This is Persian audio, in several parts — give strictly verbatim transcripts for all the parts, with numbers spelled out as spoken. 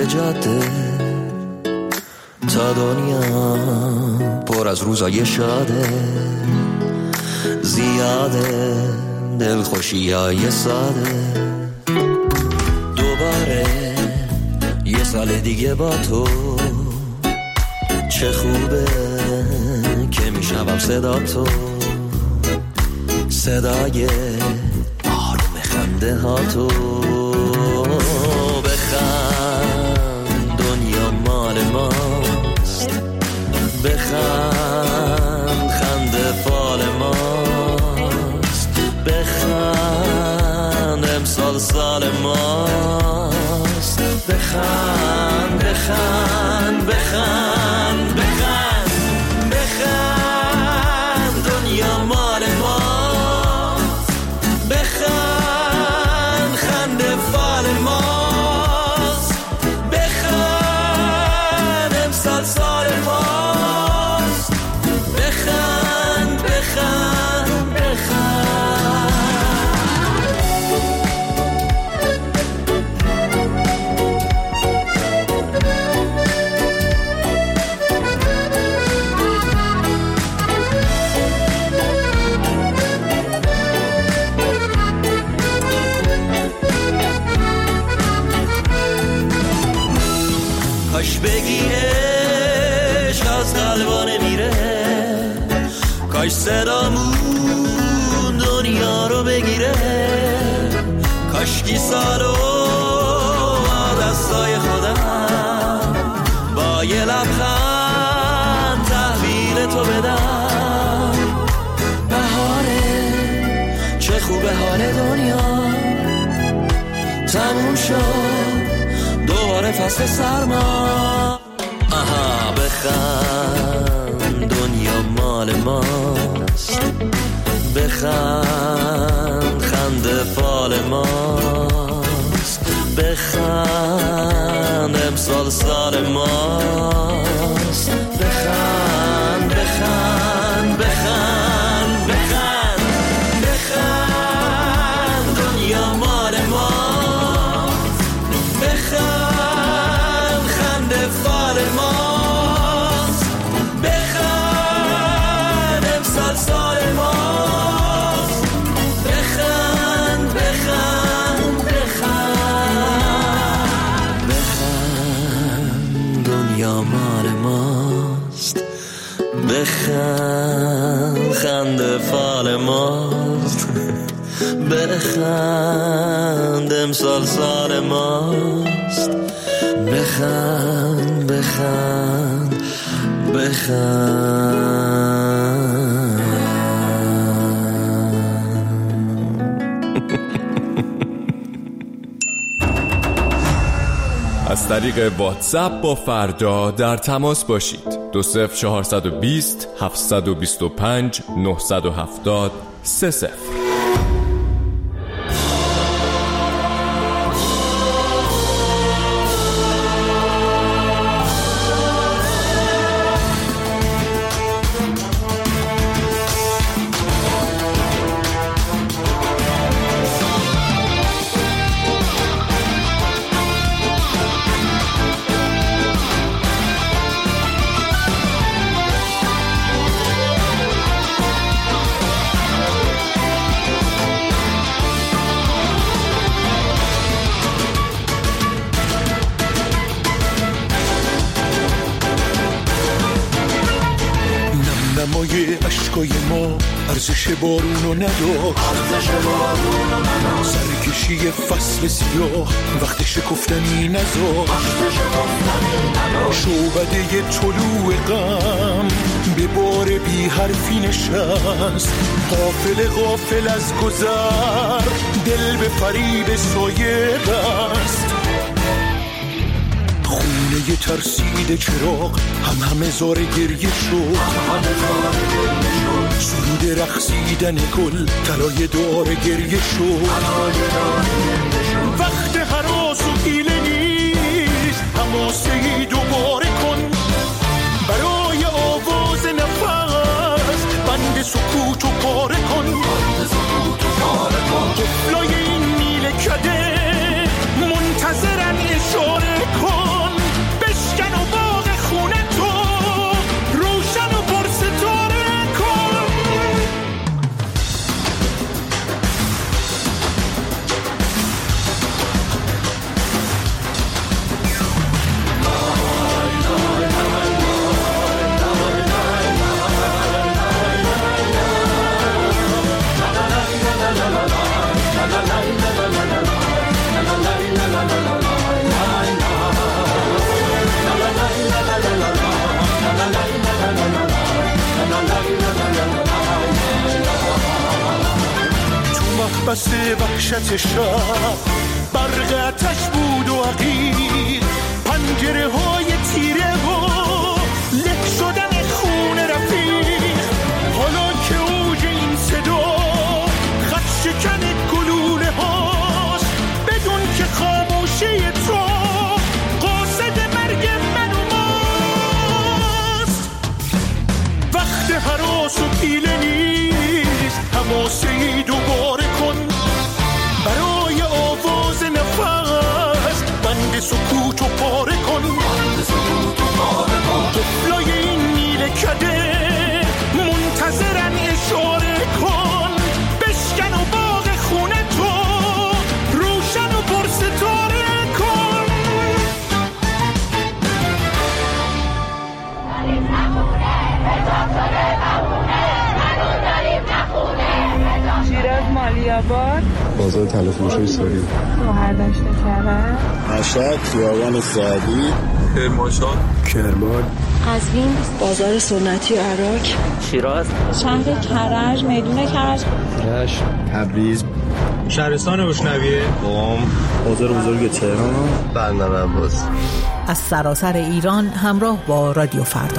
به جاده تا دنیا پر از روزای شاده، زیاده دلخوشی های ساده. دوباره یه سال دیگه با تو، چه خوبه که میشنوم صدا تو، صدای آروم خنده ها تو. بخند دنیا مال ماست، بخند خنده فال ماست، بخند امسال سال ماست. بخند بخند بخند بخند بخند دنیا مال ماست، بخند خنده فال ماست، بخند امسال سال ماست. بخند بخند بخند. کاش بگیرش از قلبانه میره، کاش صدامون دنیا رو بگیره، کاشکی سالو دستای خودم با یه لبخند تحویل تو بدم. بهاره چه خوبه حال دنیا، تموم شد دوباره فصل سرما. آها بخند دنیا مال ماست، بخند خنده فال ماست، بخند امسال سال ماست. بخند بخند بخند بخند بخند دنیا مال ماست، بخند خنده فال ماست، بخند امسال سال ماست. بخند بخند بخند بخند دنیا مال ماست، بخند خنده فال ماست، بخند امسال سال ماست. بخند بخند بخند. از طریق واتساپ با فردا در تماس باشید. دو صفر چهارصد و بیست هفتصد و بیست و پنج نهصد و هفتاد سه صفر. نمای عشقای ما ارزش بارونو نداشت، سرکشی فصل سیاه وقت شکفتنی نذاشت، شعبده طلوع غم به بار بی حرفی نشست، غافل غافل از گذر دل به فریب سایه بست. خونه ترسید چراغ هم همه زار گریه شد، سرود رقصیدن گل طلای دار گریه شد. وقت هراس و حیله نیست، حماسه‌ای دوباره کن برای آواز نفس، بند سکوت و پاره کن. قفلای این میله کده منتظرن اشاره کن. نفس وحشت شب، برق آتش بود و عقیق، پنجره های تیره و له شدن خون رفیق. حالا که اوج این صدا خط شکن گلوله هاست، بدون که خاموشی تو قاصد مرگ من و ماست. وقت هراس و پیله نیست، حماسه‌ای دوباره کن برای آواز نفس، بند سکوت و پاره کن. طفلای این میله کده منتظرن، اشاره کن بشکن و باغ خونه تو روشن و پرستاره کن. شیراز مالیاباد، بازار تلفروشی ساری، شهرداشت کرد، مشهد خیابان سعدی، کرمانشاه، کرمان، قزوین، بازار سنتی عراق، شیراز، شهر کرج، میدون کرج، رشت، تبریز، شهرستان اشنویه، قم، بازار بزرگ تهران، بندر عباس. از سراسر ایران همراه با رادیو فردا.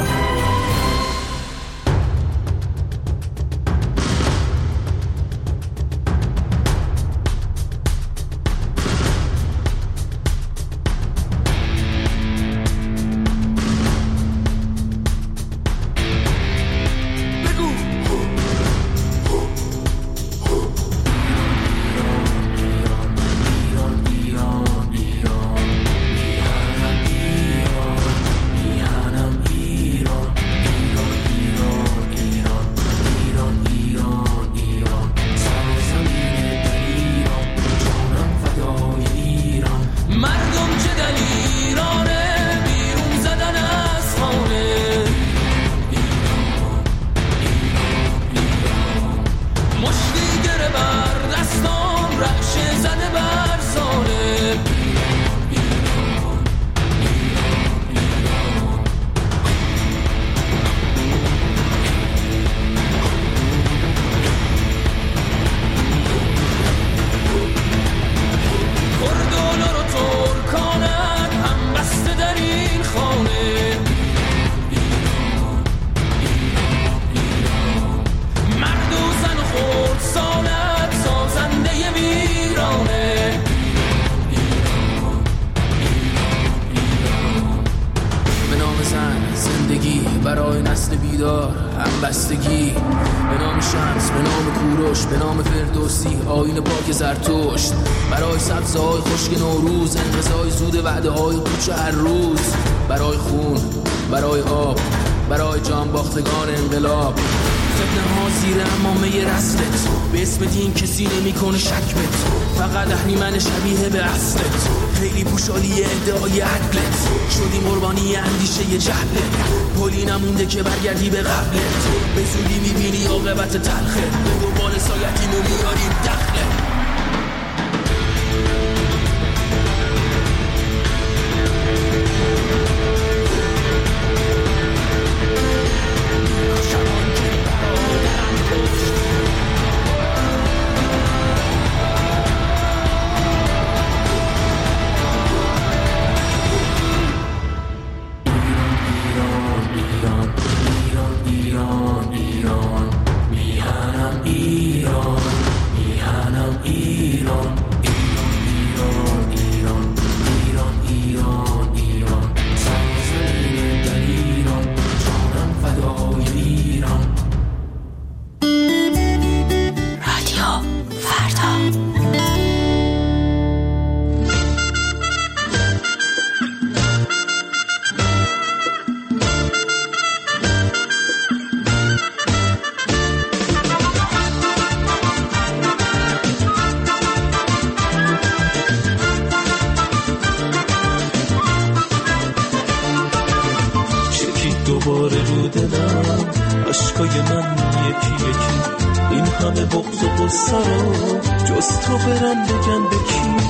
برای نسل بیدار همبستگی، به نام شمس، به نام کوروش، به نام فردوسی، آیین پاک زرتشت، برای سبزهای خشک نوروز، انقضای زود وعده های پوچ هر روز، برای خون، برای آب، برای جان باختگان انقلاب، فتنه ها زیر امامه رسلت، به اسم دین کسی نمی کنه شک بت، فقط اهریمن شبیه به اصلت، خیلی پوشالی ادعای عدلت، شدیم قربانی اندیشه جهلت، پلی نمونده که برگردی به قبلت، به زودی میبینی عاقبت تلخه، به دنبال سایتیم و میاریم دخله. دوباره رو دلم عشقای من یکی یکی، این همه بغض و غصه رو جز تو برم بگم به کی؟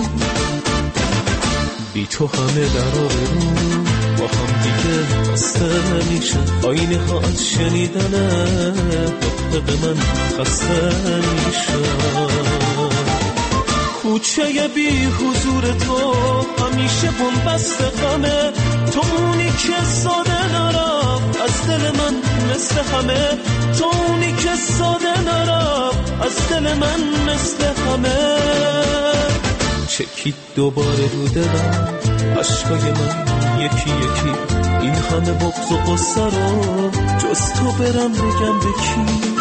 بی تو همه در آبرو با هم دیگه خسته میشه، آینه ها از شنیدنه حق من خسته میشه. کوچه بی حضور تو همیشه بنبست غمه، تو اونی که ساده نرفت از دل من مثل همه، تو اونی که ساده نرفت از دل من مثل همه. چکید دوباره رو دلم عشقای من یکی یکی، این همه بغض و غصه رو جز تو برم بگم به کی؟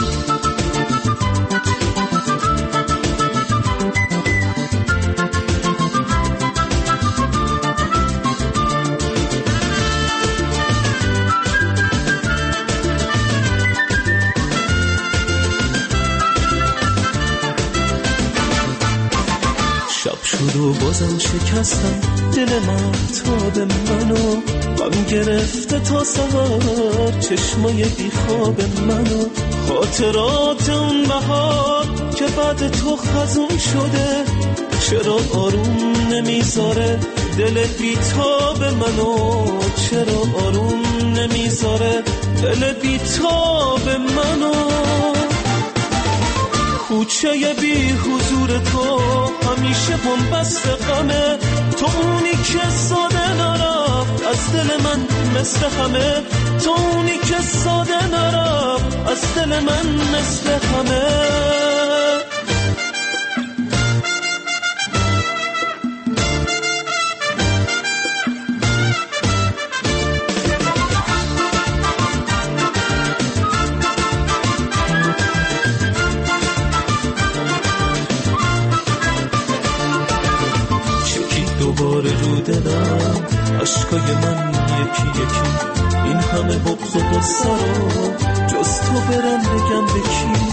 و بازم شکستم دل من تا به منو، غم گرفته تا سهر چشمای بیخواب منو، خاطرات اون بهار که بعد تو خزون شده، چرا آروم نمیذاره دل بیتاب منو، چرا آروم نمیذاره دل بیتاب منو. کوچه بی حضور تو همیشه بنبست غمه، تو اونی که ساده نرفت از دل من مثل همه، تو اونی که ساده نرفت از دل من مثل همه. دوباره رو دلم عشقای من یکی یکی، این همه بغض و غصه رو جز تو برم بگم به کی؟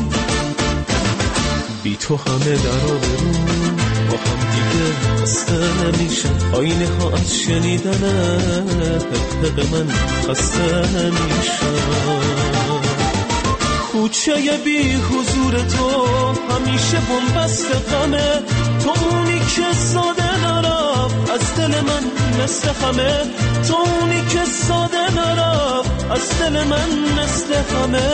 بی تو همه در آبرو با هم دیگه خسته میشن، آینه ها از شنیدن حق من خسته میشن. کوچه بی حضور تو همیشه بنبست غمه، تو اونی که ساده نرفت از دل من مثل همه، تو اونی که ساده نرفت از دل من مثل همه.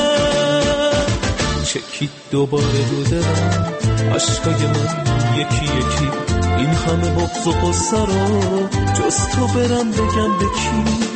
چکید دوباره رو دلم عشقای من یکی یکی، این همه بغض و غصه رو جز تو برم بگم به کی؟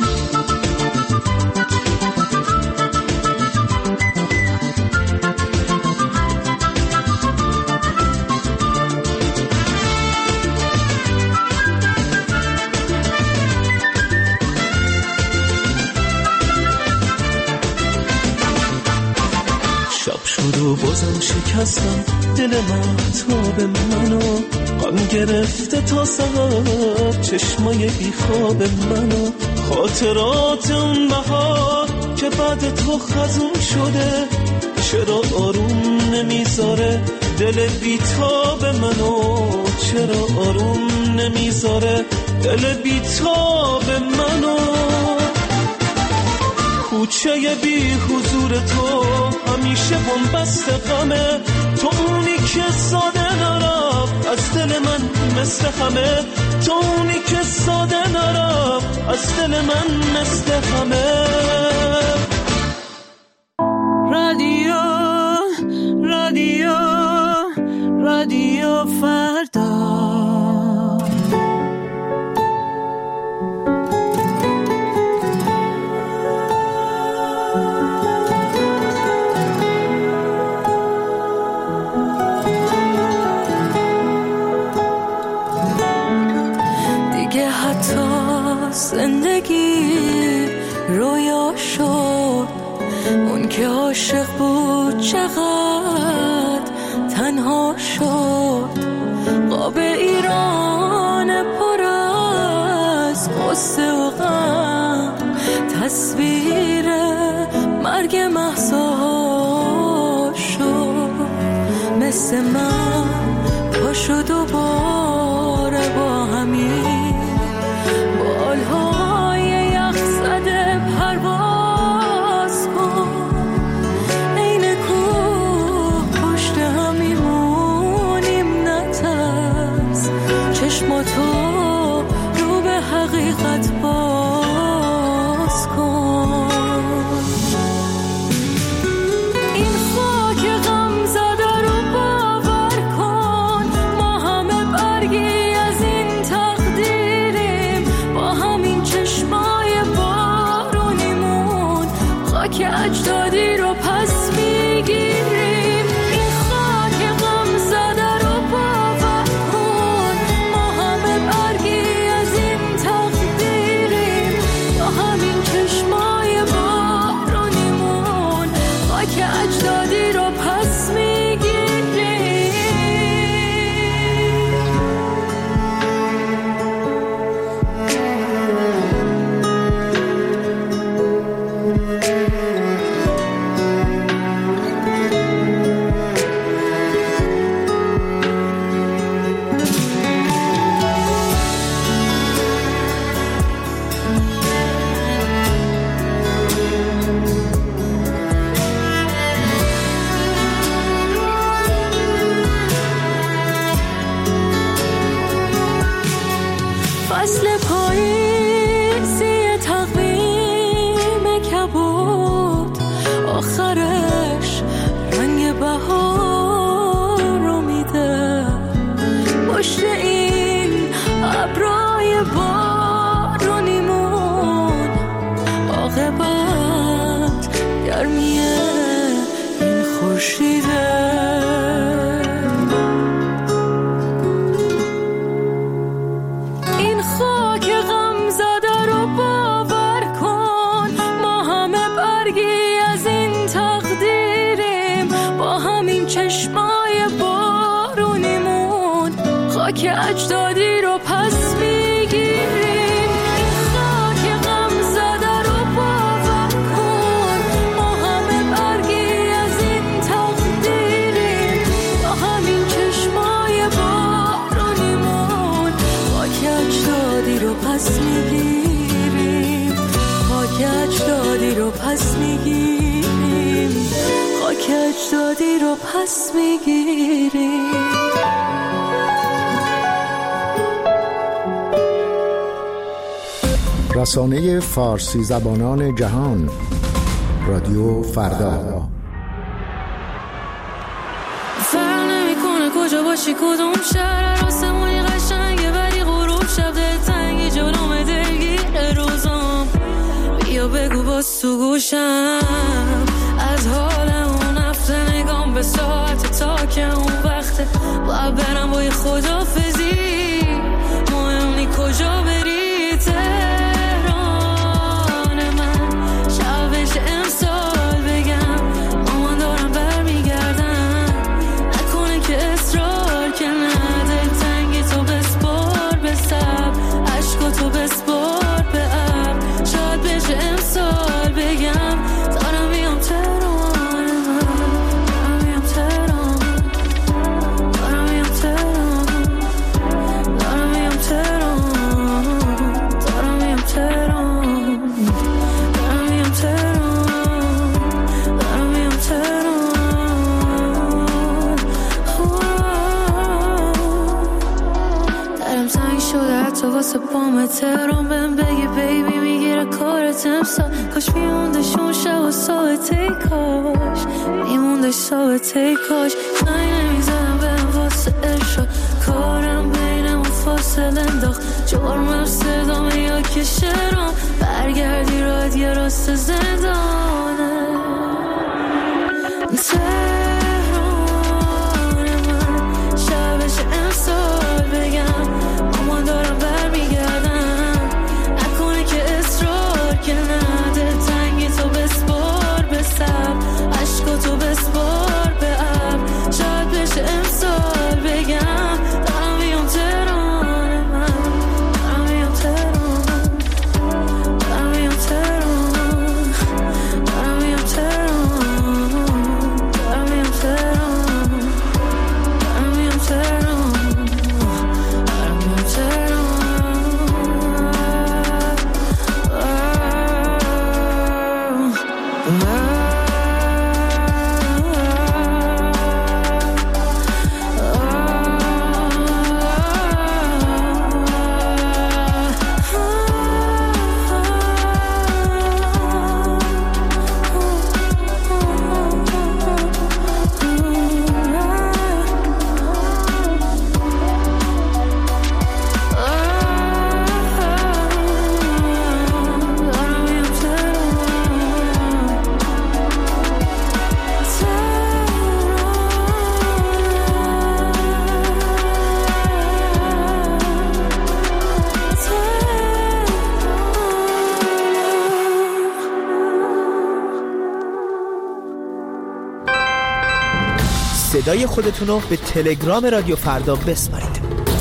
و بازم شکستم دل من تا به منو، غم گرفته تا سهر چشمای بیخواب منو، خاطرات اون بهار که بعد تو خزون شده، چرا آروم نمیذاره دل بیتاب منو، چرا آروم نمیذاره دل بیتاب منو. کوچه بی حضور تو همیشه بنبست غمه، تو اونی که ساده نرفت از دل من مثل همه، تو اونی که ساده نرفت از دل من مثل همه. رادیو رادیو رادیو فردا، زندگی رویا شد، اون که عاشق بود چقدر تنها شد، قاب ایران پر از غصه و غم، تصویر مرگ مهسا شد، مثل من پاشو دوباره با همین بالهای یخ زده پرواز کن، این کوه پشت هم میمونیم نترس، چشماتو رو به حقیقت باز کن. این خاک غم زده رو باور کن، ما همه خاک اجدادی رو پس میگیریم. این خاک غم زده رو باور کن، ما همه برگی از این تقدیریم. با همین چشمای بارونیمون خاک اجدادی رو پس میگیریم. فصل پاییزی تقویم کبود، آخرش رنگ بهار رو میده. پشت این ابرای بارونیمون عاقبت گرمیه این خورشیده. چشمای بارونیمون خاک اجدادی رو پس میگیریم. این خاک غم زده رو باور کن، ما همه برگی از این تقدیریم. با همین چشمای بارونیمون خاک اجدادی رو پس میگیریم. خاک اجدادی رو پس میگیریم. خاک اجدادی رو پس میگیریم. رسانه فارسی زبانان جهان، رادیو فردا. فرق نمی‌کنه کجا باشی، کدوم شهر، آسمونی قشنگه ولی غروب شب دلتنگی، جلوم دلگیر روزام. بیا بگو باز تو گوشم از حال اون هفته، نگام به ساعت تا که اون وقته. باید برم با یه خدافزی، مهم نی کجا بری. تهران من شبش امسال بگم مامان دارم برمیگردم، نکنه که اصرار که نه. دلتنگی تو بسپار به سب، عشقا تو بسپار به اب. شاید بشه امسال بگم دارم میام تهران من، دارم میام تهران، دارم میام تهران، دارم میام تهران، دارم میام تهران، دارم میام تهران، دارم میام تهران. درم تنگ شده حتی واسه پام تهران، بهم بگی بیبی میگیره کارت امسال. کاش میموندش اون شب و ساعته، کاش میموندش ساعته، کاش زنگ نمیزدم بهم واسه ارشاد. کارم بینمون فاصله انداخت، جرمم صدامه یا که شرام. برگردی راد یه راست زندانه. تهران من شبش امسال بگم مامان دارم برمیگردم، نکنه که اصرار که نه. دلتنگی تو بسپار به سب، عشقا تو بسپار به اب. شاید بشه امسال بگم دارم میام تهران من، دارم میام تهران، دارم میام تهران، دارم میام تهران، دارم میام تهران، دارم میام تهران، دارم میام تهران. صدای خودتون رو به تلگرام رادیو فردا بسپارید.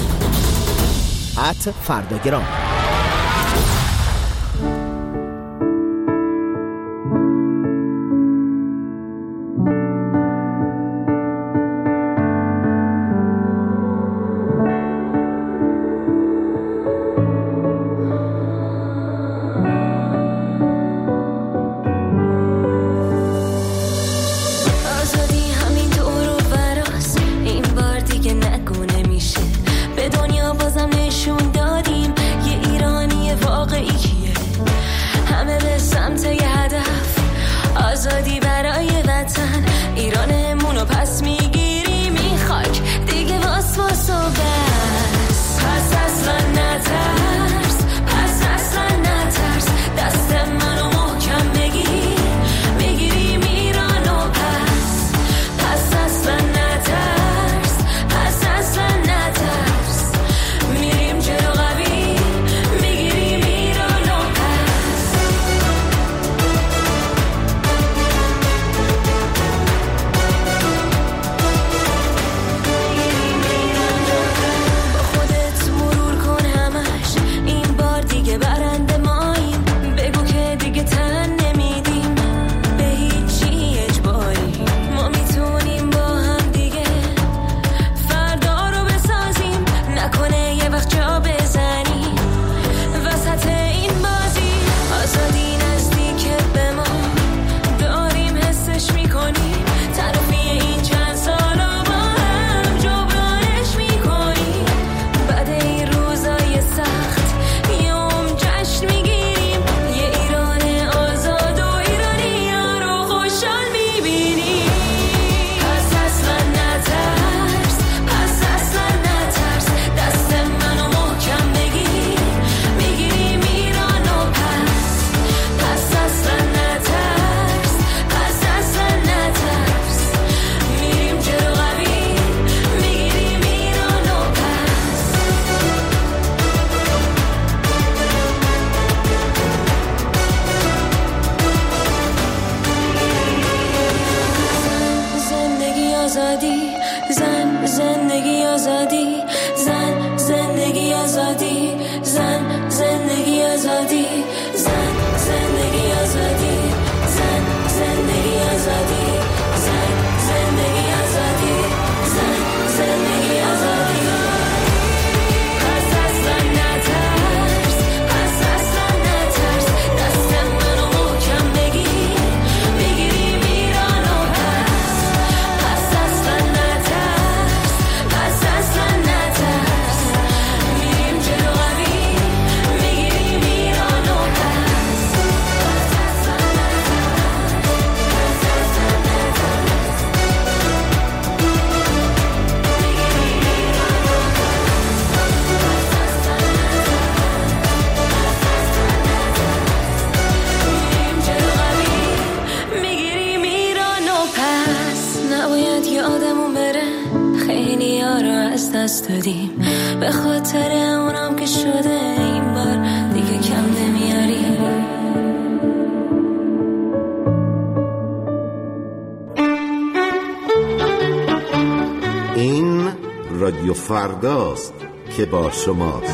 ات فرداگرام. به خاطر اونم که شده این بار دیگه کم نمیاری. این رادیو فرداست که با شماست.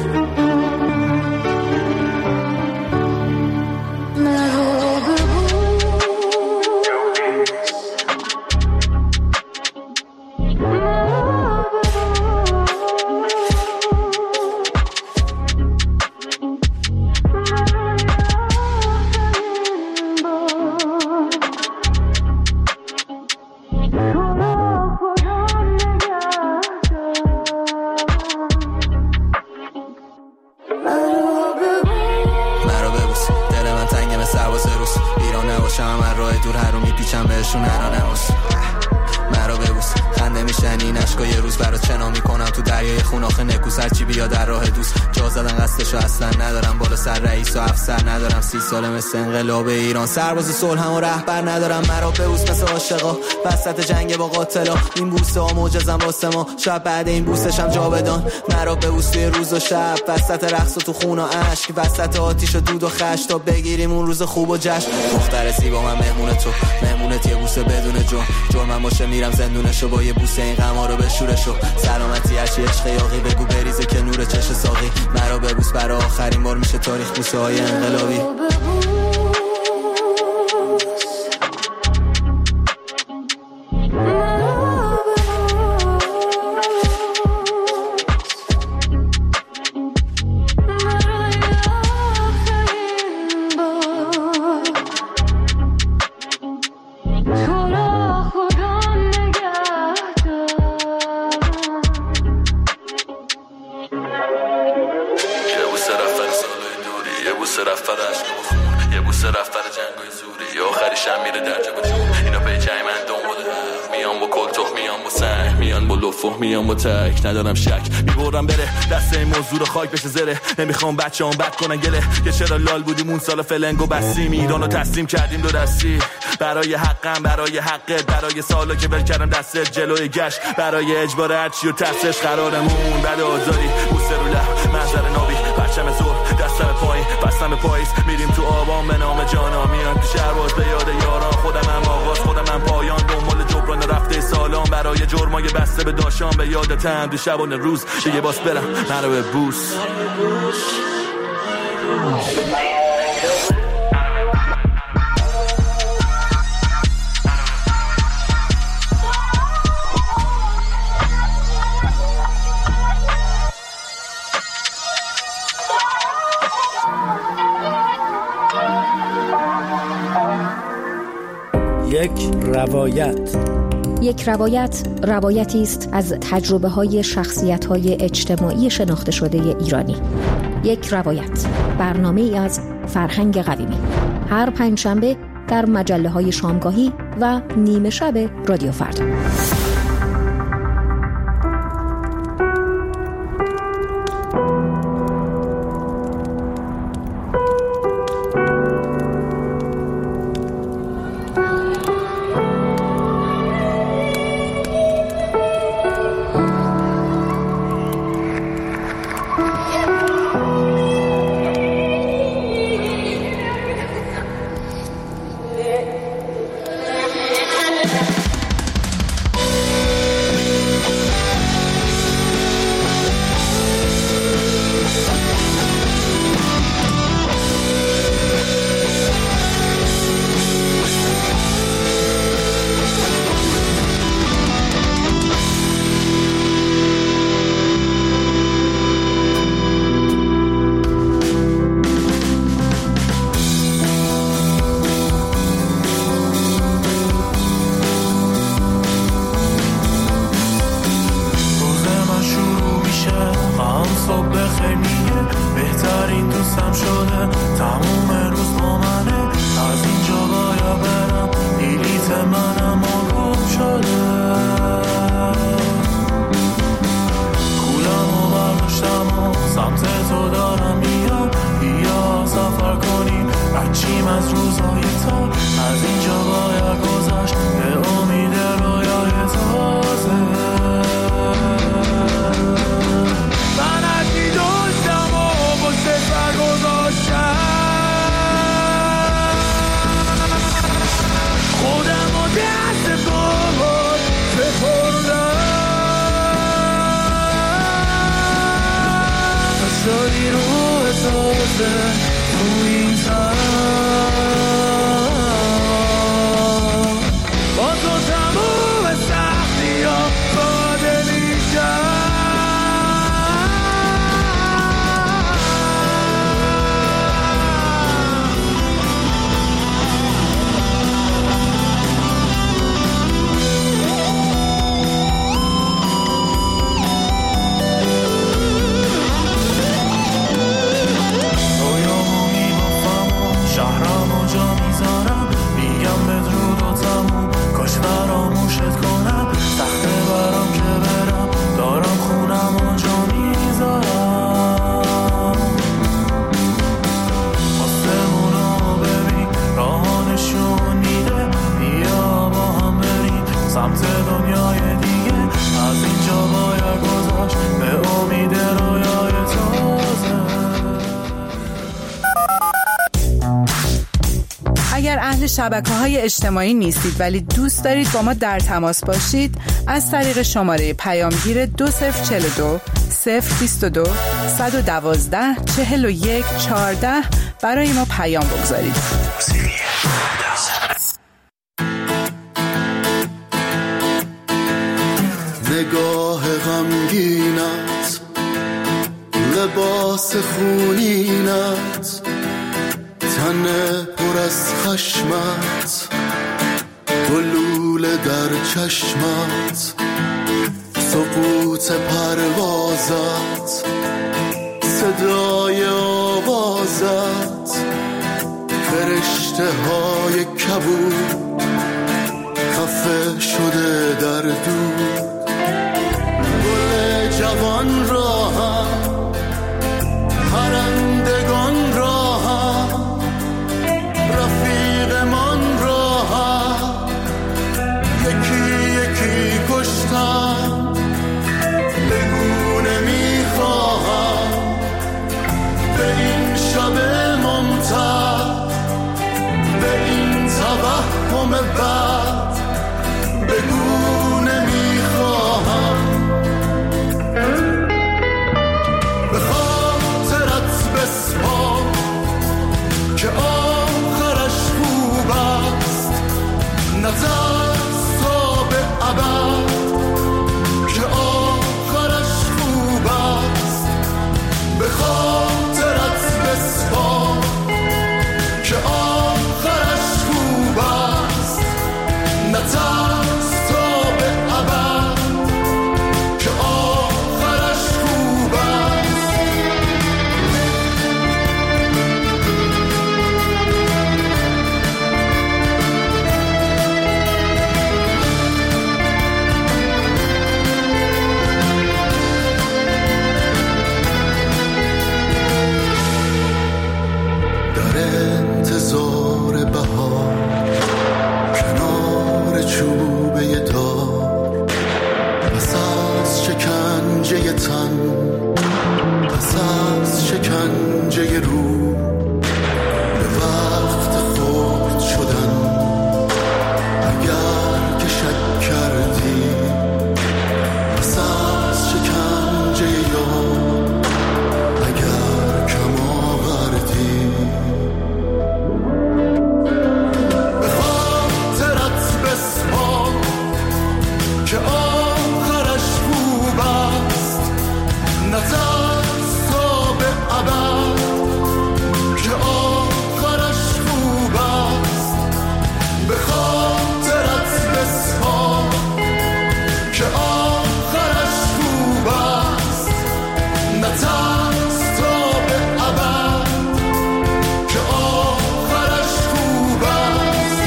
انقلاب ایران سرباز صلح هم و رهبر ندارم، مرا ببوس مثل عاشقا وسط جنگ با قاتلا. این بوسه ها معجزن واسه ما، شاید بعد این بوسش هم جاودان. مرا ببوس توی روز و شب، وسط رقص و تو خون و اشک، وسط آتیش و دود و خش، تا بگیریم اون روز خوب و جشن. دختر زیبا من مهمون تو، مهمونت یه بوسه بدون جرم، جرمم باشه میرم زندونشو با یه بوسه بوسه این غما رو بشورشو سلامتی هرچی عشق یاقی بگو بریزه که نور چش ساقی مرا ببوس برای آخرین بار میشه تاریخ بوسه های انقلابی میام با تک ندارم شک میبرم بره دست این موضوع رو خاک بشه زره نمیخوام بچه هم بد کنن گله که چرا لال بودیم اون سال فلنگو بستیم ایران رو تسلیم کردیم دو دستی برای حقم برای حقت برای سالا که ول کردم دستت جلوی گشت برای اجبار هرچی و ترسش قرارمون بعد آزادی بوسه رو لب منظر نابی پرچم زور دستم پایین بستم پاییز میریم تو آبان به نام جانا میان تو شهرباز به یاد یاران خودم هم آغاز خودم هم پایان دنبال جبران رفته سالان برای جرمای بسته به داشان به یادتم دو شبانه روز دیگه باز برم منو به بوس یک روایت یک روایت روایتی است از تجربه های شخصیت های اجتماعی شناخته شده ایرانی. یک روایت برنامه ای از فرهنگ قویمی هر پنجشنبه در مجله های شامگاهی و نیمه شب رادیو فردا. اگر اهل شبکه‌های اجتماعی نیستید ولی دوست دارید با ما در تماس باشید، از طریق شماره پیامگیر دو صفر چهل و دو صفر بیست و دو صد و دوازده چهل و یک چهارده برای ما پیام بگذارید. نگاه غمگینت، لباس خونینت، تن پر از خشمت، گلوله در چشمت، سقوط پروازت، صدای آوازت، فرشته های کبود خفه شده در دود، گل جوان را هم پرندگان را هم رفیقمان را هم یکی یکی کشتم، بگونه میخواهم به این شب ممتد، به این توهم بد بگونه میخواهم، به خاطرت بسپار که آخرش خوب است، نترس تا به ابد که آخرش خوب است، به خاطرت بسپار که آخرش خوب است، نترس تا به ابد که آخرش خوب است. در انتظار بهار کنار چوبه دار، پس از شکنجه تن، پس از شکنجه رو، به وقت خورد شدن اگر که شک کردی، پس از شکنجه یار اگر کم آوردی، به خاطرت بسپار که آخرش خوب است، نترس تا به ابد که آخرش خوب است، به خاطرت بسپار که آخرش خوب است، نترس تا به ابد که آخرش خوب است.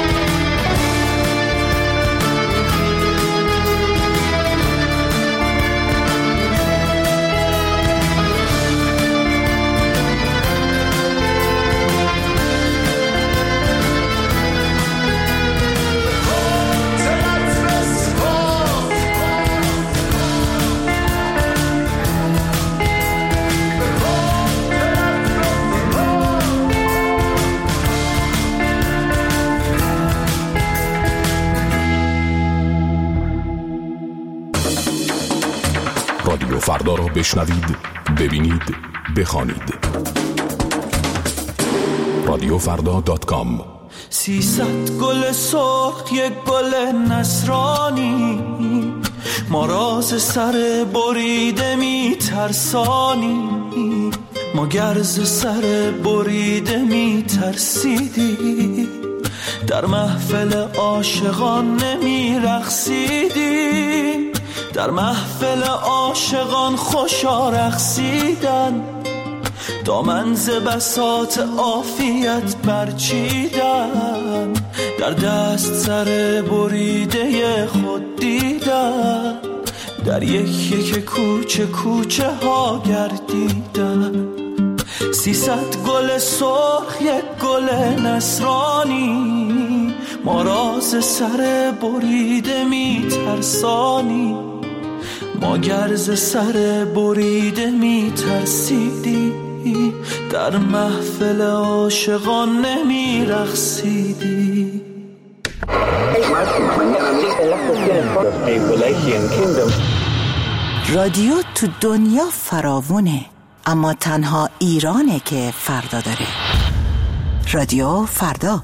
رادیو فردا را بشنوید، ببینید، بخوانید. رادیو فردا دات کام. سیصد گل سرخ یک گل نصرانی، ما راز سر بریده می ترسانی، ما گرز سر بریده می ترسیدی، در محفل عاشقان نمی رقصیدی، در محفل عاشقان خوشا رقصیدن، دامن ز بساط عافیت برچیدن، در دست سر بریده خود دیدن، در یک یک کوچه کوچه ها گردیدن. سیصد گل سرخ یک گل نصرانی، ما راز سر بریده می ترسانی، ما گرز سر بریده می ترسیدی، در محفل عاشقان نمی رقصیدی. رادیو تو دنیا فراوونه، اما تنها ایرانه که فردا داره. رادیو فردا.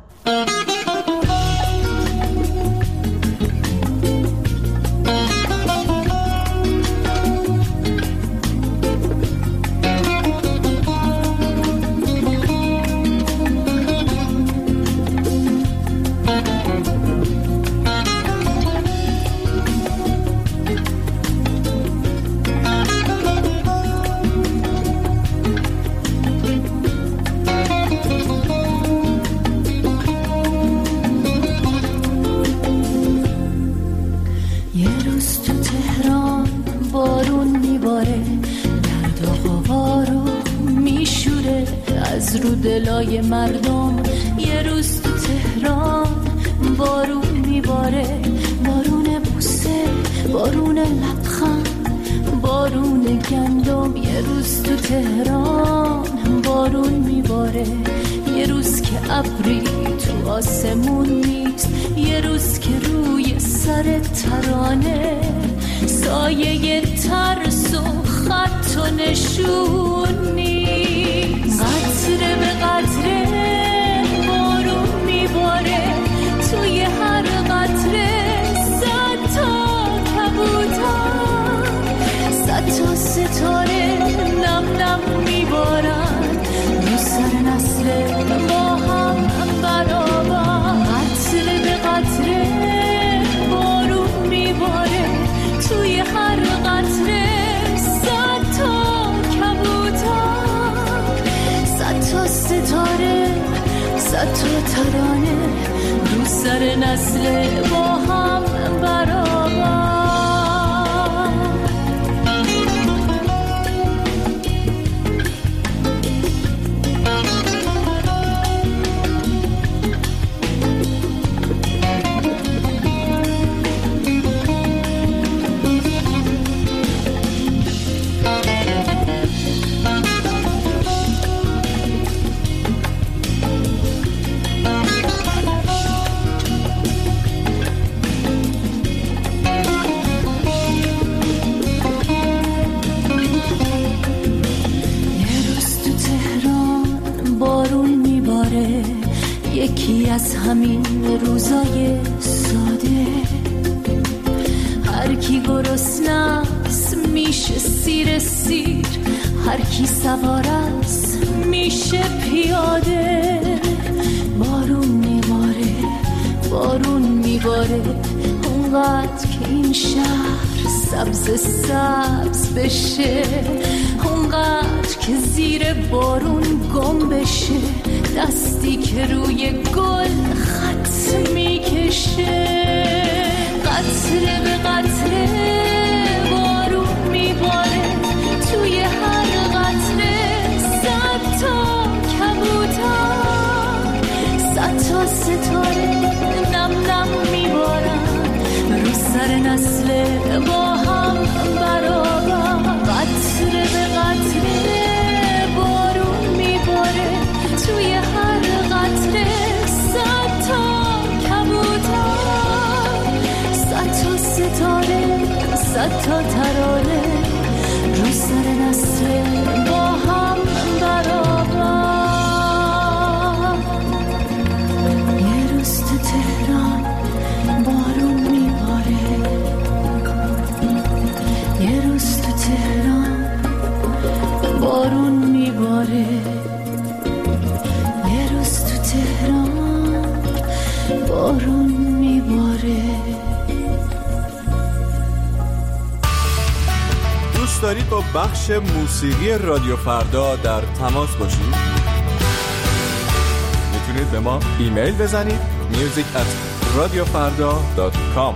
دلای مردم یه روز تو تهران بارون میباره، بارون بوسه، بارون لبخند، بارون گندم. یه روز تو تهران بارون میباره، یه روز که ابری تو آسمون نیست، یه روز که روی سر ترانه سایه ترس و خط و نشون نیست. قطره به قطره بارون میباره، توی هر قطره صد تا کبوتر، صد تا ستاره نم نم میبارن رو سر نسل ما هم برابر. قطره به قطره بارون میباره، توی هر قطره صد تا کبوتر، صد تا ستاره، صد تا ترانه رو سر نسل با هم برابر. یکی از همین روزای ساده، هر کی گرسنه‌ست میشه سیر سیر، هر کی سوار است میشه پیاده. بارون میباره، بارون میباره، اونقدر که این شهر سبز سبز بشه، اونقدر که زیر بارون گم بشه، دستی که روی گل خط میکشه. قطره به قطره بارون میباره، توی هر قطره صد تا کبوتر، صد تا ستاره نم نم میبارن رو سر نسل با هم برابر. قطره به قطره بارون میباره، توی هر قطره صد تا کبوتر، صد تا ستاره، صد تا ترانه رو سر نسل با هم برابر. یه روز تو تهران بارون میباره، یه روز تو تهران بارون میباره، یه روز تو تهران بارون میباره. دوست دارید با بخش موسیقی رادیو فردا در تماس باشید؟ میتونید به ما ایمیل بزنید میوزیک ات رادیو فردا دات کام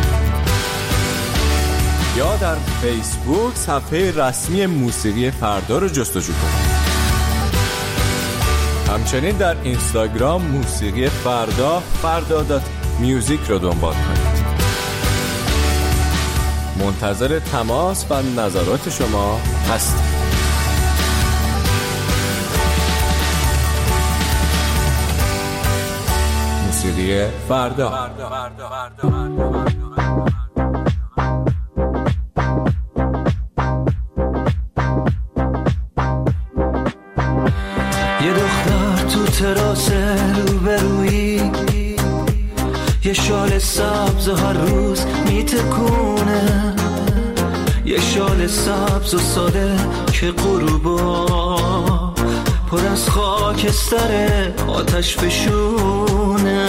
یا در فیسبوک صفحه رسمی موسیقی فردا رو جستجو کنید. همچنین در اینستاگرام موسیقی فردا فردا دات میوزیک رو دنبال کنید. منتظر تماس و نظرات شما هستم. موسیقی فردا. یه دختر تو تراس روبرویی، یه شال سبز و هر روز میتکونه، یه شال سبز و ساده که غروبا پر از خاکستر آتش فشونه.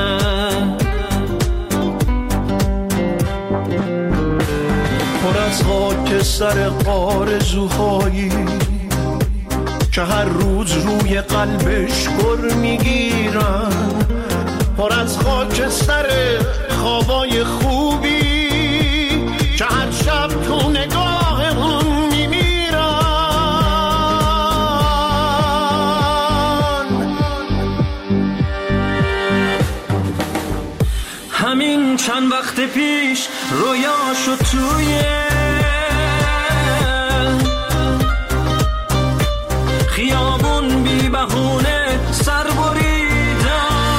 پر از خاکستر آرزوهایی که هر روز روی قلبش گر میگیرن، پر از خاکستر خوابای خوبی که هر شب تو نگاهمون میمیرن. همین چند وقت پیش رویاشو توی خیابون بی بهونه سر بریدن،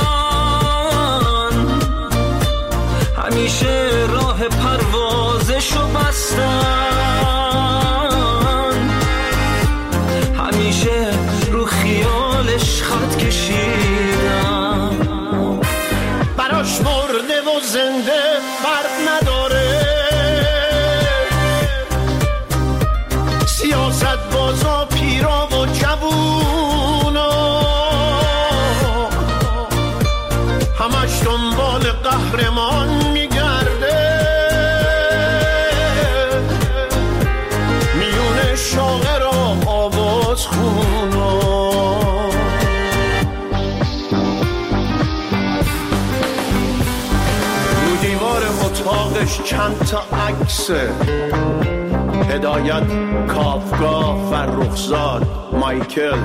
همیشه راه پروازشو بستن، همیشه رو خیالش خط کشیدن. براش مرده و زنده فرق نداره، سیاست بازا پیرا و جوونا همش دنبال قهرمان میگرده، میونه شاعر و آواز خونا. رو دیوار اتاقش چند تا عکسه، هدایت، کافکا، فرخزاد، مایکل،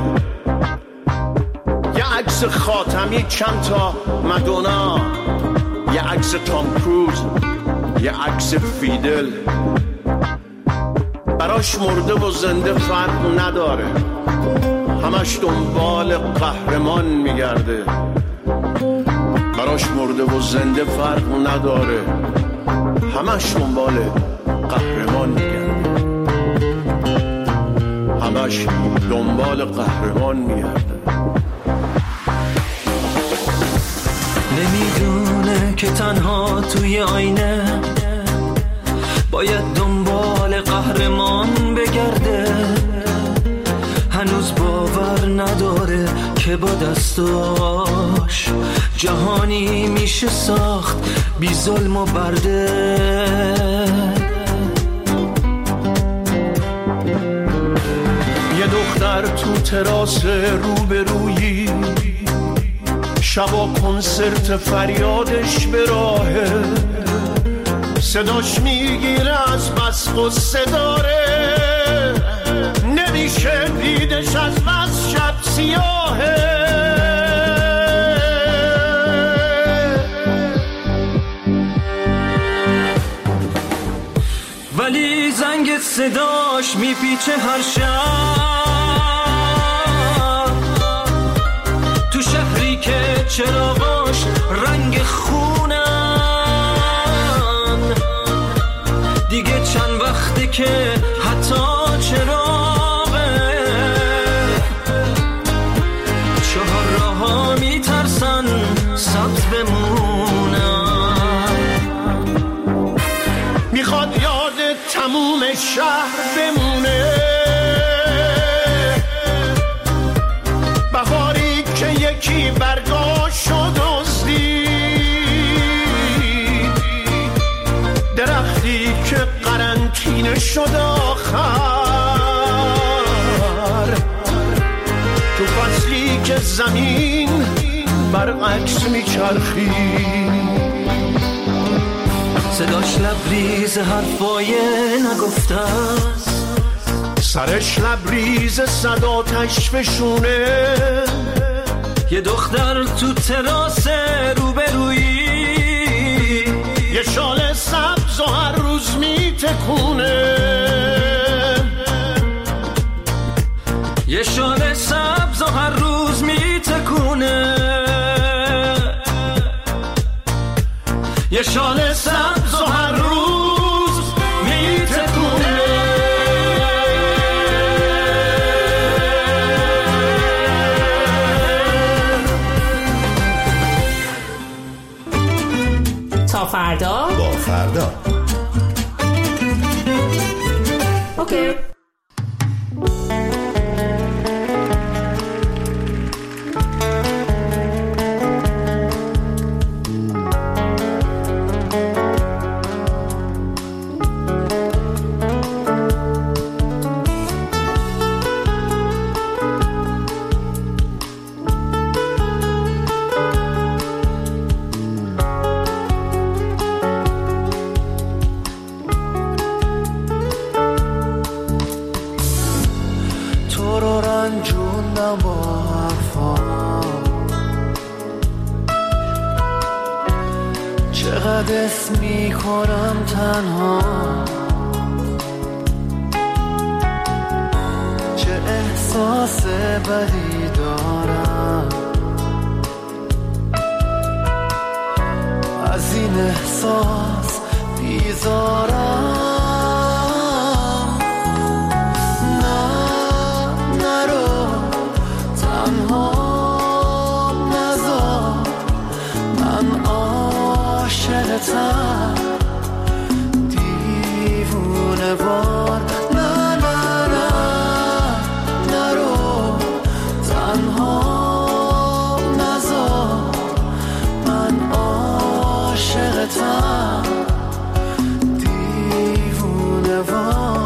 یه عکس خاتمی، چند تا مدونا، یه عکس تام کروز، یه عکس فیدل. براش مرده و زنده فرق نداره، همش دنبال قهرمان میگرده. براش مرده و زنده فرق نداره، همش دنبال قهرمان میگرده، همش دنبال قهرمان میگرده. نمیدونه که تنها توی آینه باید دنبال قهرمان بگرده، هنوز باور نداره که با دستاش جهانی میشه ساخت بی ظلم و برده. یه دختر تو تراس روبرویی، شبا کنسرت فریادش به راهه، صداش میگیره از بس قصه داره، نمیشه دیدش از بس شب سیاهه. ولی زنگ صداش میپیچه هر شب تو شهری که چراغاش رنگ خونن، دیگه چند وقته که حتی چراغه چهار راه‌ها میترسن سبز بمونن. میخواد یاد تموم شهر بمونه، بهاری که یکی برگاشو دزدید، درختی که قرنطینه شد آخر، تو فصلی که زمین برعکس میچرخید. صداش لبریز حرفای نگفته است، سرش لبریز صداتش فشونه. یه دختر تو تراس روبرویی، یه شال سبز و هر روز میتکونه، یه شال سبز و هر روز میتکونه. یه شال سبز و هر روز میتکونه. تا فردا با فردا. اوکی. چقدر اسم میکنم تنها، چه احساس بدی دارم، از این احساس بیزارم. نه نرو تنها نذار، من عاشقتم دیوونه وار. نه نه نه نرو تنها نذار، من عاشقتم دیوونه وار.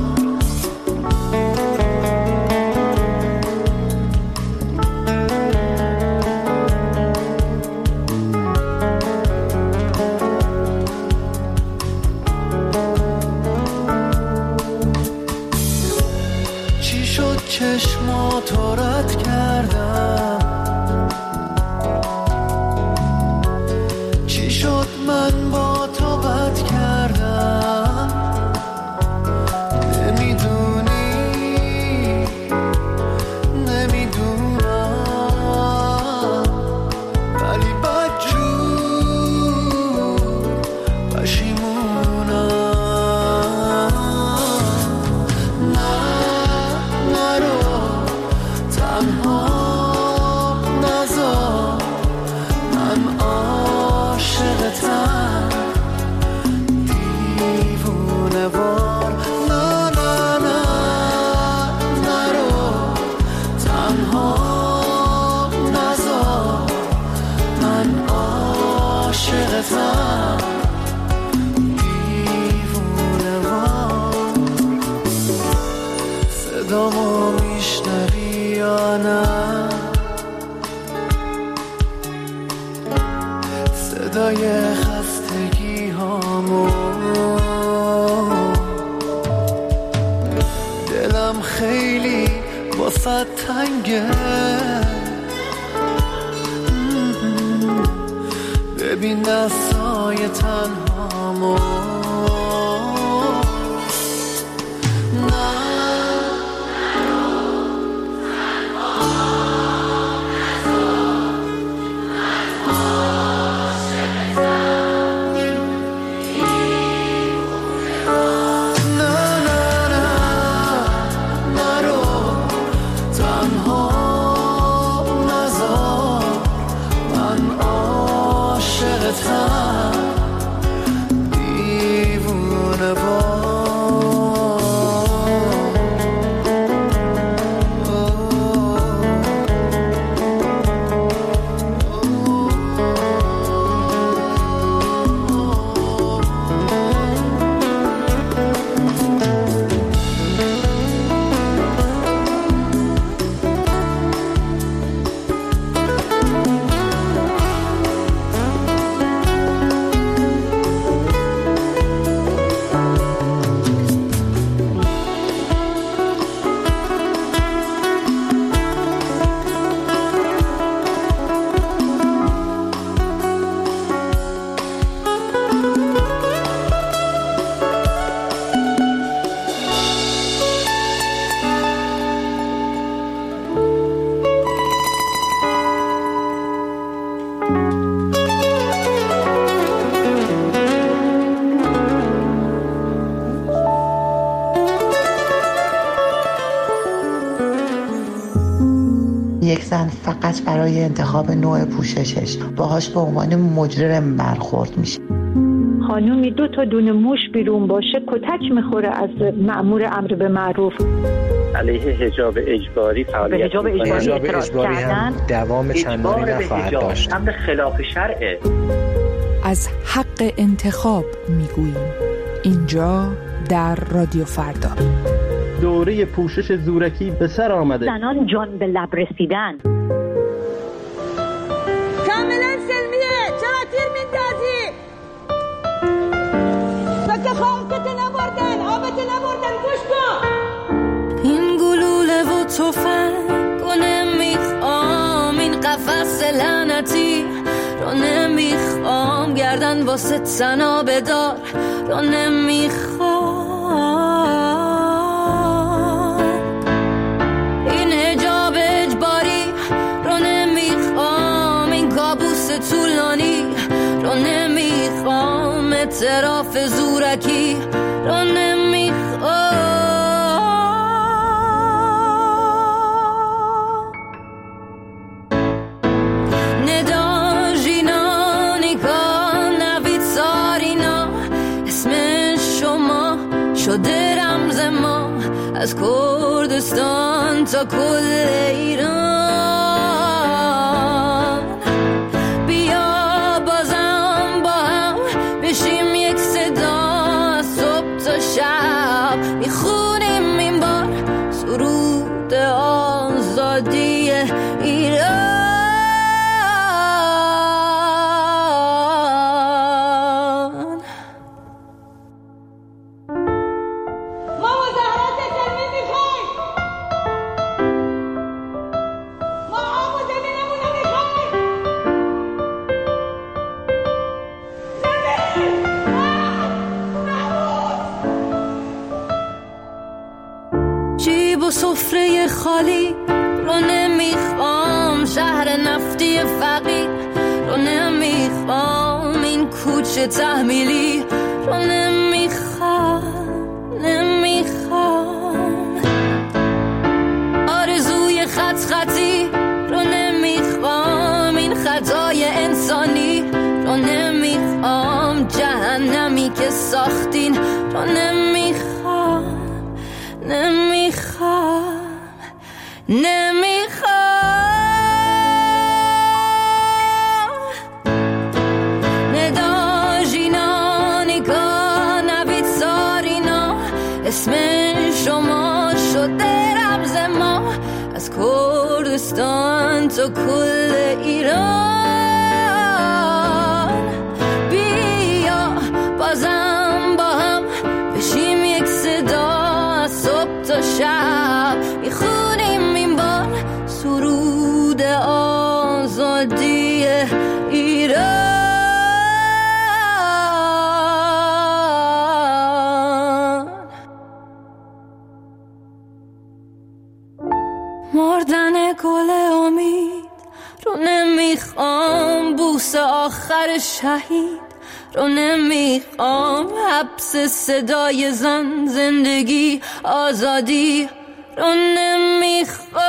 چشماتو رد کردم، چی شد من با تو بد کردم، نمیدونی نمیدونم، ولی بدجور پشیمونم. دیوونه وار. نه نه نه نرو تنها نذار، من عاشقتم دیوونه وار. صدامو میشنوی یا نه؟ صدای خستگی هامو، دلم خیلی واسه تنگه، ببین دستای تنهامو. دیوونه وار. فقط برای انتخاب نوع پوششش باهاش به عنوان مجرم برخورد میشه. خانومی دو تا دونه موش بیرون باشه کتک میخوره از مأمور امر به معروف. علیه حجاب اجباری فعالیت حجاب اجباری, حجاب اجباری هم دوام چندانی نخواهد داشت. امر خلاف شرعه. از حق انتخاب میگوییم اینجا در رادیو فردا. دوره پوشش زورکی به سر آمده. زنان جان به لب رسیدن. کاملا سلمیه. چرا تیر میندازی؟ سکه خاکت نبردن، آبت نبردن، گوش کن. این گلوله و تفنگ رو نمیخوام، این قفس لعنتی رو نمیخوام، گردن واسه تنا بدار رو نمیخوام، این حجاب اجباری رو نمیخوام، این کابوس طولانی رو نمیخوام، اعتراف زورکی رو نمیخوام. شده رمز ما از کردستان تا کل ایران. بیا بازم با هم بشیم یک صدا، از صبح تا شب میخونیم این بار سرود آزادی ایران. سفره خالی رو نمیخوام، شهر نفتی فقیر رو نمیخوام، این کوچه تحمیلی رو نمیخوام نمیخوام، آرزوی خط خطی رو نمیخوام، این خطای انسانی رو نمیخوام، جهنمی که ساختین رو نمیخوام نمیخوام نمیخوام. ندا جینا نیکا نوید سارینا، اسم شما شده رمز ما از کردستان تا کل ایران. بیا بازم با هم بشیم یک صدا، صبح تا شب میخونیم این بار سرود آزادی ایران. مردن گل امید رو نمیخوام، بوس آخر شهید رو نمیخوام، حبس صدای زن، زندگی آزادی رو نمیخوام.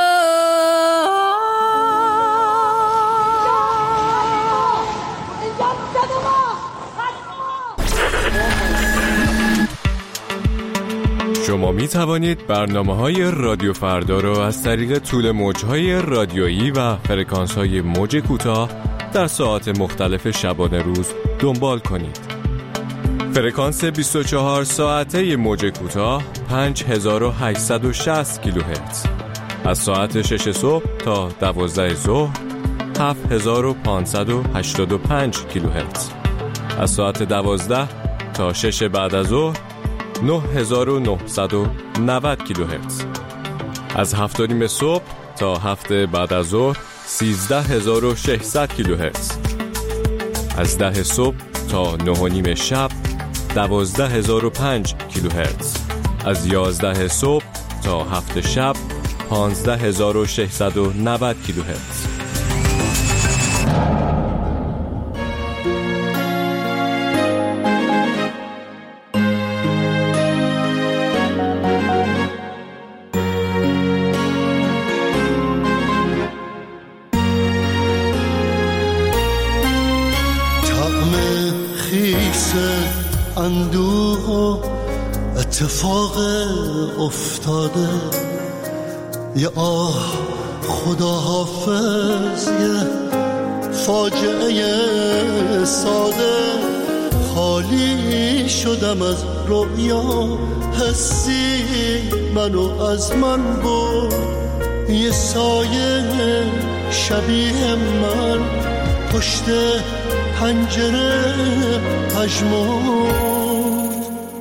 شما می توانید برنامه‌های رادیو فردا را از طریق طول موج‌های رادیویی و فرکانس‌های موج کوتاه در ساعات مختلف شبانه روز دنبال کنید. فرکانس بیست و چهار ساعته موج کوتاه پنج هزار و هشتصد و شصت کیلوهرتز، از ساعت شش صبح تا دوازده ظهر هفت هزار و پانصد و هشتاد و پنج کیلوهرتز، از ساعت دوازده تا شش بعد از ظهر نه هزار و نهصد و نود کیلوهرتز، از هفت و نیم صبح تا هفت بعد از ظهر سیزده هزار و ششصد کیلوهرتز، از ده صبح تا نه و نیم شب دوازده هزار و پنج کیلوهرتز، از یازده صبح تا هفت شب پانزده هزار و ششصد و نود کیلوهرتز. اندوه و اتفاق افتاده، یه آه خدا حافظ، یه فاجعه ساده. خالی شدم از رویا، حسی منو از من برد، یه سایه شبیه من پشت پنجره پژمرد.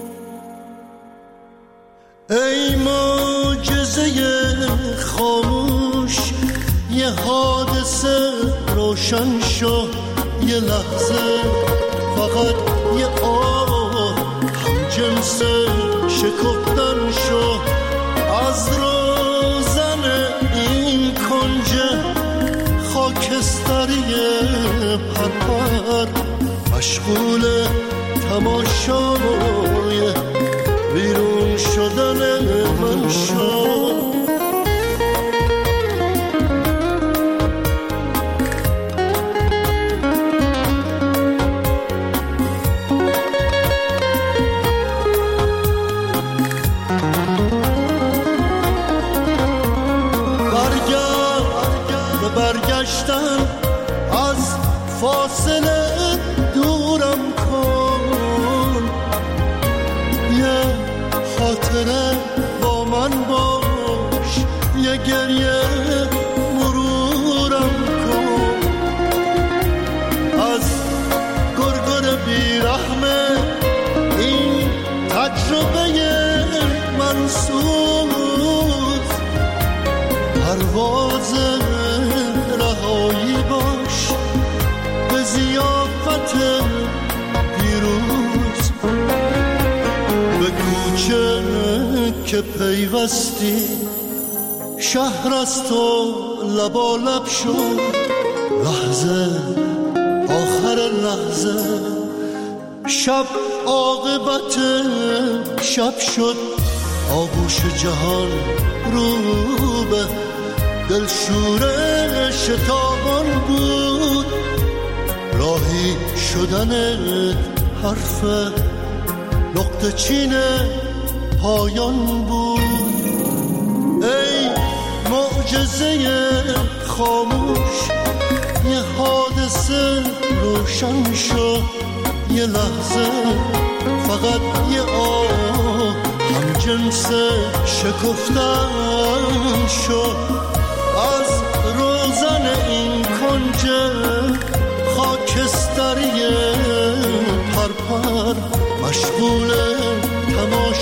ای معجزه خاموش، یه حادثه روشن شو، یه لحظه فقط یه آه هم جنس شکفتن شو. از روزن این کنج خاکستری پرپر، مشغول تماشای بیرون شدن من شو. از فاصله دورم کن، یه خاطره با من باش، یه گریه مرورم کن. از گرگر بیرحمه این تجربه منسوز، پرواز رهایی باش به ضیافت پیروز. به کوچه که پیوستی شهر از تو لبالب شد، لحظه آخر لحظه شب عاقبت شب شد. آغوش جهان رو به دلشوره شتابان بود، راهی شدنت حرف نقطه چین پایان بود. ای معجزه خاموش، یه حادثه روشن شو، یه لحظه فقط یه آه هم جنس شکفتن شو. از روزن این کنج خاکستری پرپر، مشغول تماشای